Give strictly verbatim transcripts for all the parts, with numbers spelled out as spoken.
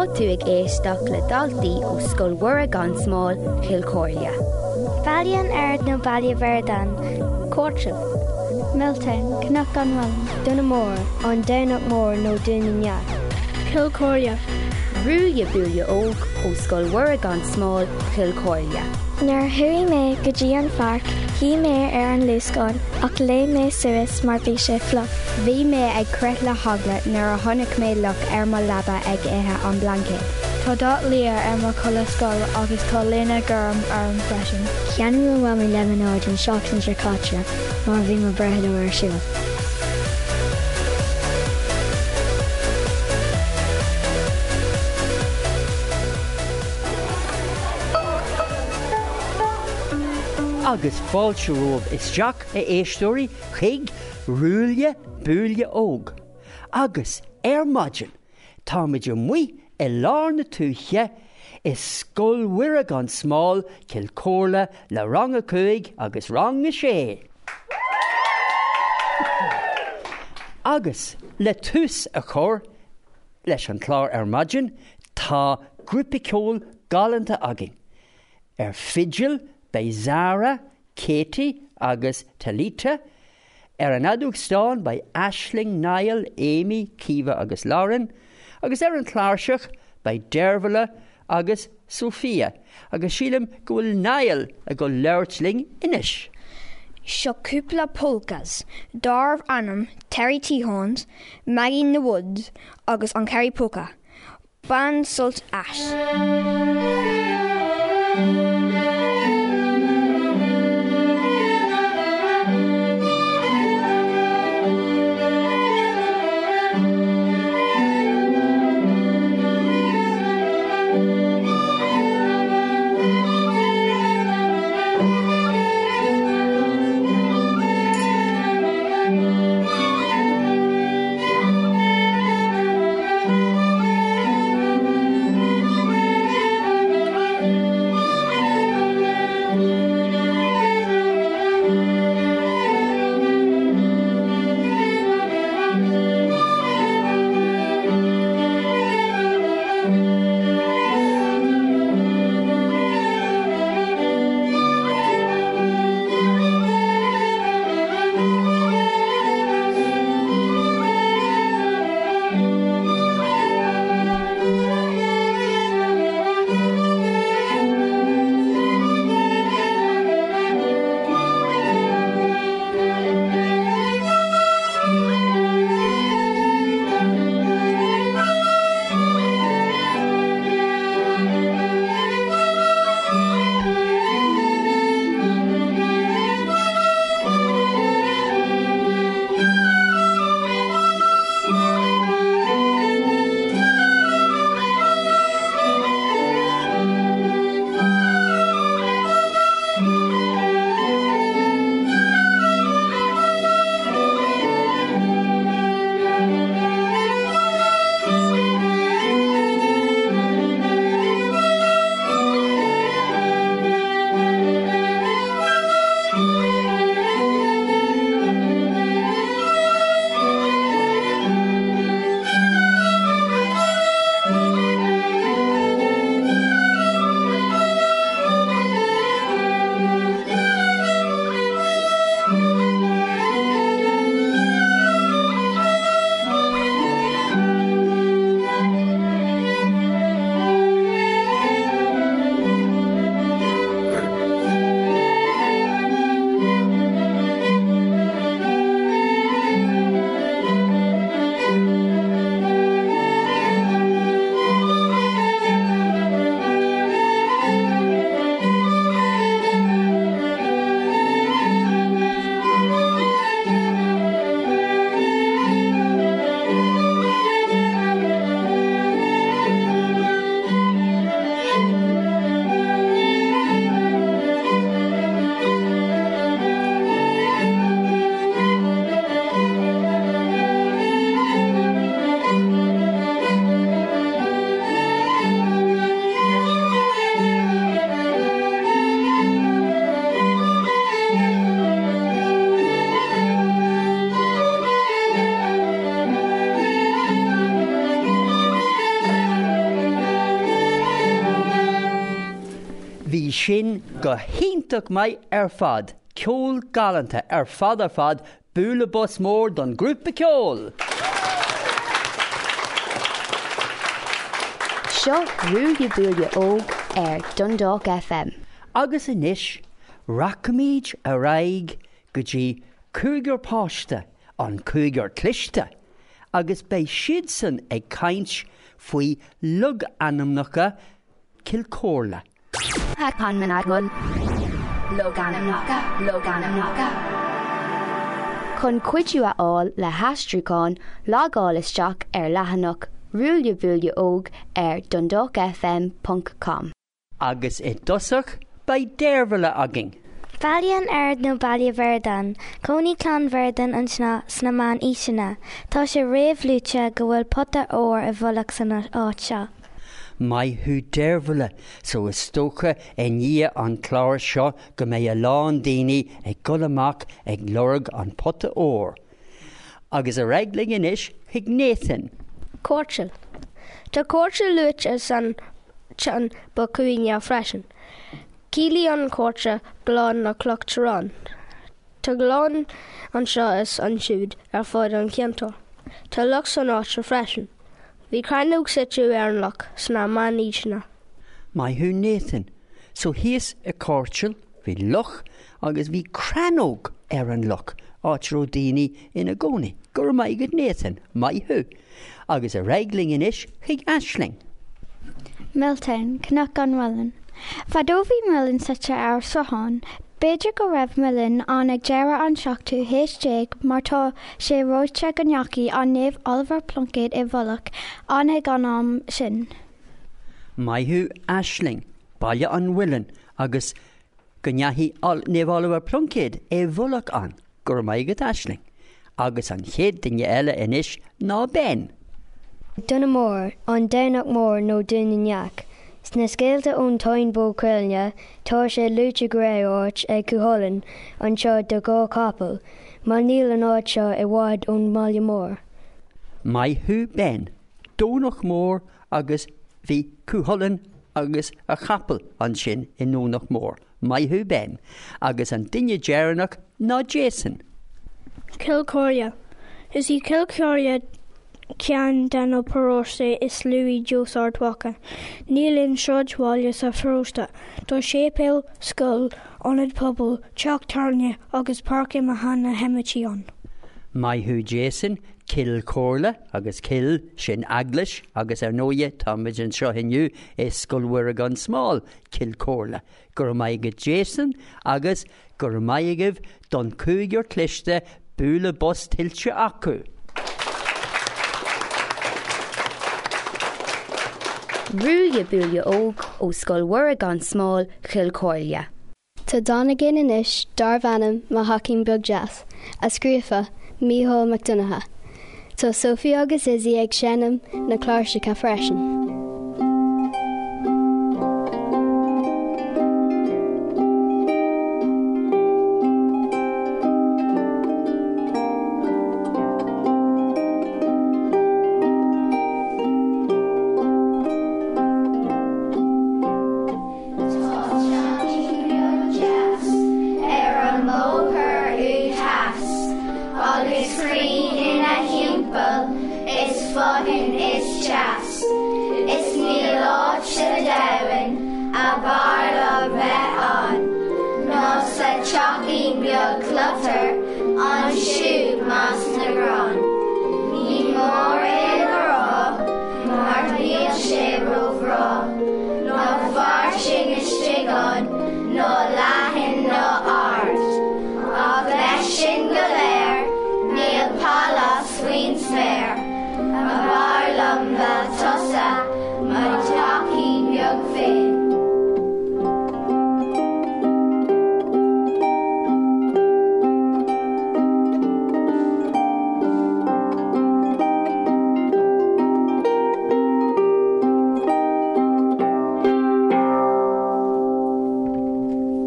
Tá tú ag éisteach le daltaí ó Scoil Mhuire Gan Smáil, Kilcorlia. Balian Ard nó Balia Verdan, Cortril, Milton, Cnoc an Wallin, Dunamore, an Downach Mór nó Dunamnead, Kilcorlia. Rúile búile óg ó Scoil Mhuire Gan Smáil, Kilcorlia. Nuair thuí mé go dtí an pharc, hí mé ar an lúscáin ach lé mé suas mar bhí sé fluch. Bhí mé ag creic le hagla nuair a tháinig mé luch ar mar leaba ag ithe an blancéad. Tá dá líar ar mar cholascáil agus tá léna gurm ar an freisin. Cheanú bhfuil mé lebanáid an seachtain sé cáte mar bhí mar breithidú ar siúil. Agus fáilte rómh isteach a éistóirí chuig rúile búile óg. Agus ar maidin tá muidir muoi i lár na túthe is Scoil Mhuire Gan Smáil, Kilcorlia le ranga cúig agus ranga sé. Agus le tús a chur leis an chlár ar maidin tá grúpa ceol galanta agin. Ar fidgil bei Zara, Katie agus Talita, ar an adúg stáin bei Aisling, Niall, Amy, Kiva agus Lauren, agus ar an chláirseach bei Dervala agus Sophia, agus sílim go bhfuil Niall a go leirtling inis. Seo cúpla polkas, Darv Anam, Terry T. Horns, Maggie in the Woods, agus an Carrie Polka. Ban Sult Ash. sin go hintach mai ar fad, ceol galanta ar fad ar fad, búla bus mór don grúpa ceol. Seo rúge búile óg ar Dundalk F M. Agus inis, racamíd a raig go dtí cúigear páiste an cúigear cliste, agus bei siad san ag caint faoi lug anamnacha Kilcorla. Hacan man agul. Lug anamnacha, lug anamnacha. Chun cuidú a áil le hastrúcán lágáil isteach ar lehanach rúile búile óg ar dundalk f m dot com. Agus i dosach bei déirmhile agin. Balian ard no balia verdan, Coney clan verdan an sna snaman ishina, tá sé réamh lúte go bhfuil potta ór a bholach san áit seo. Mai hu déirmhile so is stocha é ní an chláir seo go mé a lán daoine ag gol amach ag lorg an potta ór. Agus a reigling inis hiag Nathan. Córtil. Tá córtil lúte san chan ba cuine freisin. Cílí an córte glán na clochtarán. Tá glán an seo is an siúd ar fáid an ciantar. Tá luch san áit freisin. Bhí crainúg situ ar an luch sna man ísna. Mai hu Nathan. So híos a córtil, bhí luch agus bhí cranóg ar an luch áit ro daoine ina gcónaí. Gur mai go Nathan, mai hu. Agus a reigling inis hiag Aisling. Milton, Cnoc an Wellan. Fadóhí millin site ar sohan, beidir go raibh millin an ag deire an seachtú héis déag mar tá sé róite go neacaí an néamh Oliver Plunkett i bholach an ag an am sin. Mai hu Aisling, baile an Willan, agus go neahí néamh Oliver Plunkett i bholach an, gur mai go Aisling. Agus an chéad duine eile inis ná Ben. Duna mór, an dénach mór nó duine neach. Sna scéalta ón táin bó creilne, tá sé lúte gré áit ag cúthalann an seo do gá capal, má níl an áit seo i bháid ón máile mór. Mai hu Ben, dónach mór agus bhí cúthalann agus a chapal an sin i nónach mór. Mai hu Ben, agus an duine dearnach ná Jason. Kilcorla. Is í Kilcorla cean den ó parósta is Louis Jos Ardwacha. Nílinn srodhváile sa frósta. Tá sépéil scoil onad pobl teach tarne agus parca mahanna hemitíon. Mai hu Jason, Kilcorla agus Kil sin aglis agus ar nóie táid an seo hiniu is scoilhuiir gan smáil Kilcorla. Gur mai go Jason agus gur maigeh don cúigear cliste búla bus tiltte acu. Rúge búile óg ó scoilhuiir gan smáil Kilcorla. Tá Donagin inis Darvanam má hacinn beag jazz, a scríofa Mícheál McDonagh. Tá Sophie agus Izzy ag seanam na cláirseacha freisin.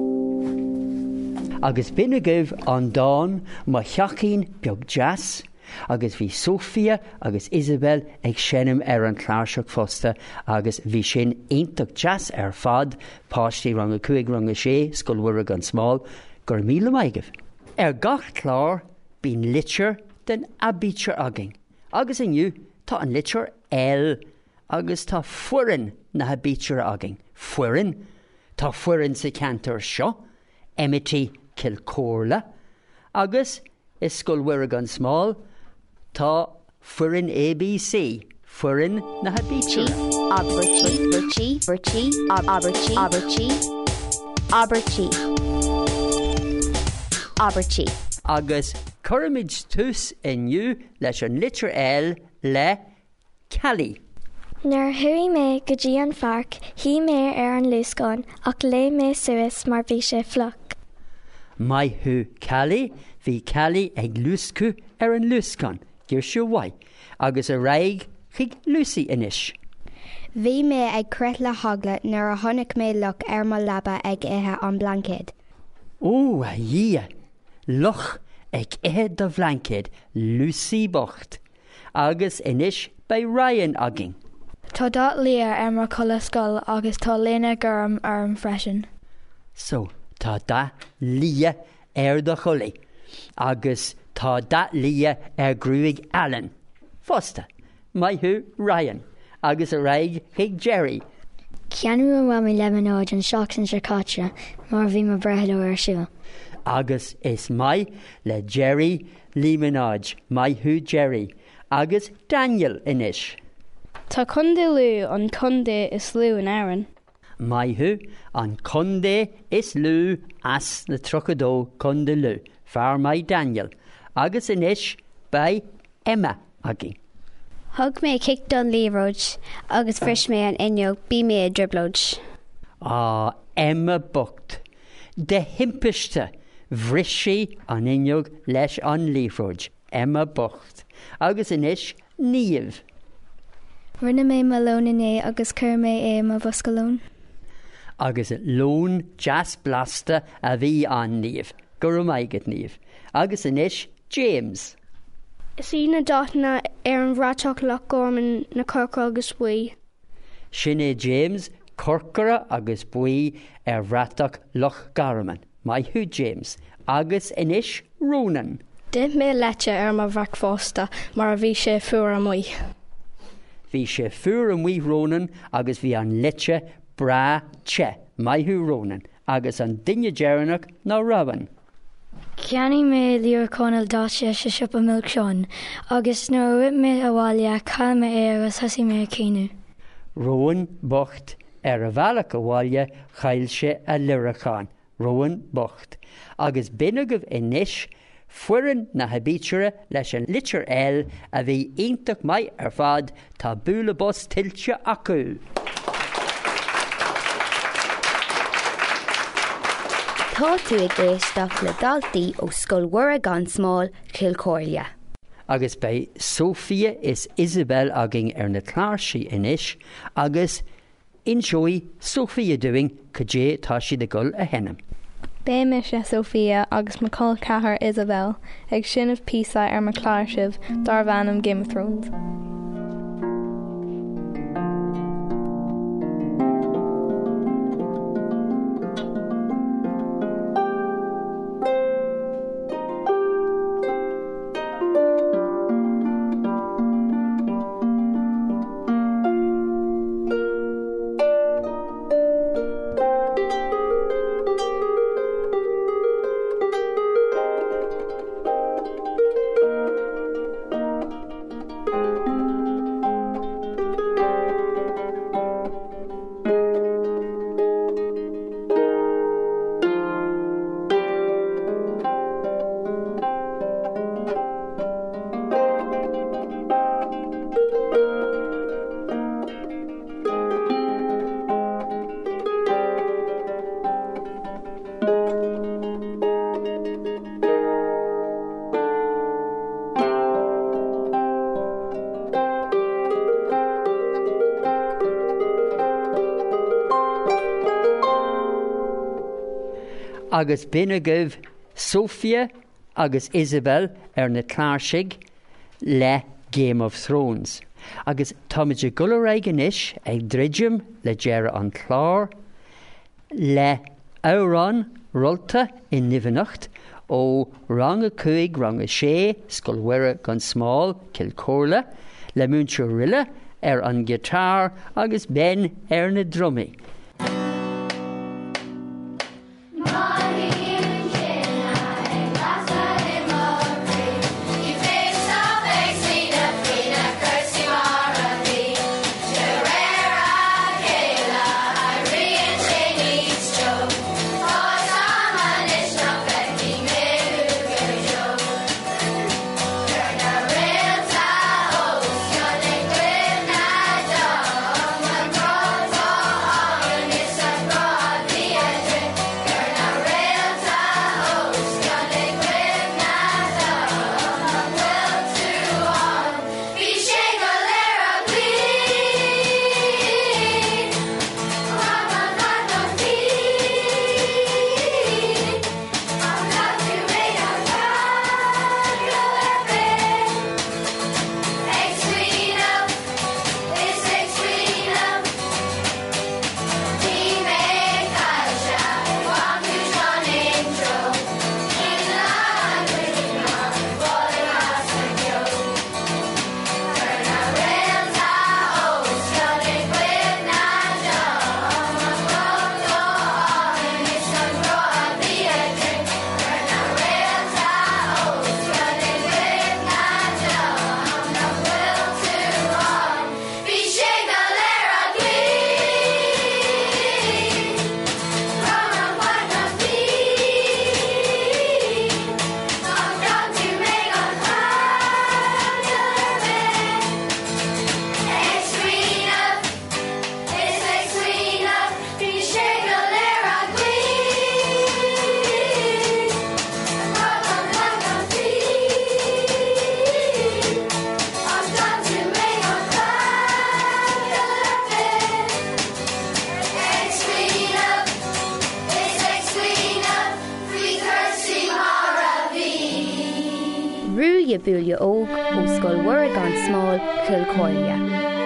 Agus binne gibh an dáin má cheachín beag jazz, agus bhí Sophia agus Isabel ag sénim ar an chláirseach fosta, agus bhí sin aontacht jazz ar fad, páistí rang a cuaig rang a sé, scoilmhuire gan smáil, gur míle maigah. Ar gach chlár bín litir den abítir agin. Agus inniu tá an litir L, agus tá fuirin na habítir agin. Fuirin, tá fuirin sa cantar seo, Emity Kilcorla, agus is scoilmhuire gan smáil, tá fuirin A B C, fuirin na habítir. Abertí, Bertí, Bertí, Abertí, Abertí, Abertí, Abertí. Agus churamid tús inniu leis an litir L le Cali. Nuair thuí mé go dtí an pharc, hí mé ar an lúscán ach lé mé suas mar bhí sé floch. Maithú Cali, hí Cali ag lúscu ar an lúscán, gur siú wai, agus a raig chuig Lucy inis. Bhí mé ag creic le hagla nuair a tháinig mé luch ar mo labba ag ithe an blancéid. Ó, a dhí, luch ag ithe do bhlancéid, Lucy bocht, agus inis bei Ryan agin. Tá dá lia ar mar chola scoil agus tá léna gurm ar an freisin. So, tá da lia ar do cholaí, agus tá da lia ar grúig Alan. Fosta, maithú Ryan, agus a raig chuig Jerry. Ceanú a bhfuil mí lebanáid an seach an sicáte, mar bhí mar brethú ar siúil. Agus is mai le Jerry Limonage, maithú Jerry, agus Daniel inis. Tá condé lú an condé is lú in airan. Maithú an condé is lú as na trocadó condé lú, fear mai Daniel, agus inis bei Emma agin. Thug mé cic don líróid, agus fris mé an inneog bí mé driblóid. Á, Emma bocht. De himpeiste bhrisí an inneog leis an líróid, Emma bocht. Agus inis níomh. Rinne mé malónané agus cur mé é má bhoscalón. Agus lón jazz blasta a bhí an níomh, gur maigad níomh. Agus inis James. Is í na dána ar an bhráteach lech gorman na corca agus buí. Sin é James, corcara agus buí ar bhráteach loch garman, maithú James, agus inis Ronan. Dint mé lete ar mar bhrac fósta mar a bhí sé fuair am muí. Bhí sé fuair am muí Ronan agus bhí an lite bra che, maithú Ronan, agus an duine dearannach ná Robin. Ceannaí mé líor conal dáte se sipa milk seán, agus nuair bhuit mé a bháile cail mé é agus thosaí mé cíniú. Rowan bocht ar a bhealach a bháile chail sé a lirachán, Rowan bocht. Agus binneagah inis fuirin na habítere leis an litir L a bhí aontacht mai ar fad tá búla bos tiltte acu. Tá tú ag éisteach le daltaí ó scoilmhuire gan smáil Kilcorla. Agus bei Sophia is Isabel agin ar na chláirsaí inis, agus enjoy Sophia doing cajé tá si de gul a hennem. Bé me sé Sophia agus má col cethar Isabel ag sinnamh písa ar mar chláirsibh dar bhanam Game of Thrones. Agus binneagah Sophia agus Isabel ar na chláirsigh le Game of Thrones. Agus táid goraig an isis ag dridjum le Gera an chlár, le Auran rolta in Nivenacht ó rang a cuig rang a sé scolhuire gan smáil Kilcorla, le múntir rille ar an gitar agus ben ar na drummi. Búlia óg ó scoilhuire gan smáil Kilcorla.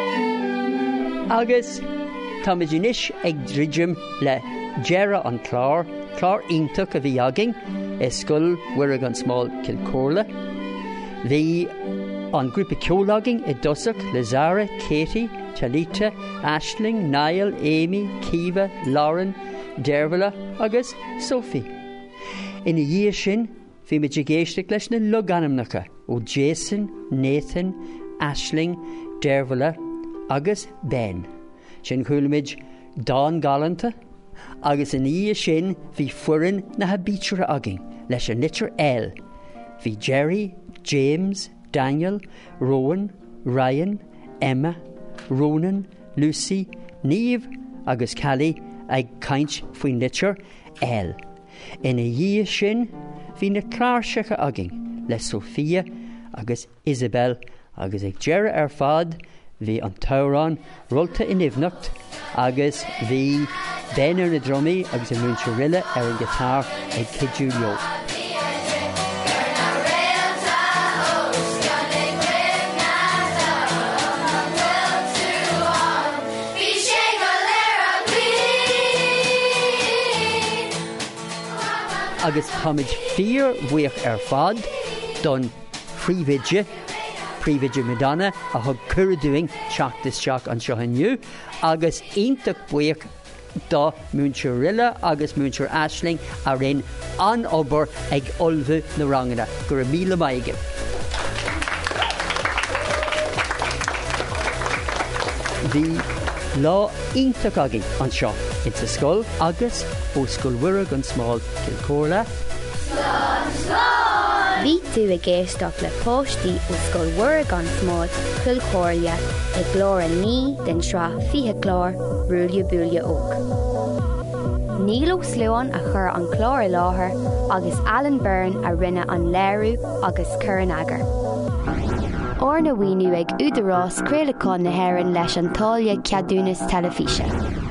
Agus táid inis ag dridjum le Gera an chlár, chlár ionach a bhí agin is scoilhuire gan smáil Kilcorla. Bhí an grúpa ceolagin i dosach le Zara, Katie, Talita, Aisling, Niall, Amy, Kiva, Lauren, Dervla agus Sophie. Ina dhíth sin, bhí muid géisteach leis na loganamnacha ó Jason, Nathan, Aisling, Dervla agus Ben. Sin chuilmid Dawn Galanta, agus in dhíth sin bhí fuireann na habíteara agin leis an litir eil. Bhí Jerry, James, Daniel, Rowan, Ryan, Emma, Ronan, Lucy, Niamh agus Callie ag caint faoin litir eil. Ina dhíth sin hí na clárseacha agin le Sophia agus Isabel agus ag Gera ar fad hí an Tauran rolta in Nivenacht agus hí Ben ar na drumí agus an múntir rille ar an gitar ag Kidú Leo. Agus táid fíor bhuaich ar fad don príomhide, príomhide Madonna a thug cuireadúing teachtas teach an seo inniu, agus ionach bhuaich do múntir rille agus múntir Aisling a rinn an obair ag olbhu na rangana. Gur míle maige. Bhí lá ionach agin an seo in sa scoil agus ó scoilhuire gan smáil Kilcorla. Bhí tú a géisteach le póistí ó scoilhuire gan smáil Kilcorla ag glór a ní den sra fiche chlár Rúlia Búlia óg. Níl ó slúan a chur an chlár i láthair agus Alan Byrne a rinne an léirú agus cuireann agar. Or na bhaoinú ag údarrás craolacháin na hÉireann leis an táille ceadúnas telefíse.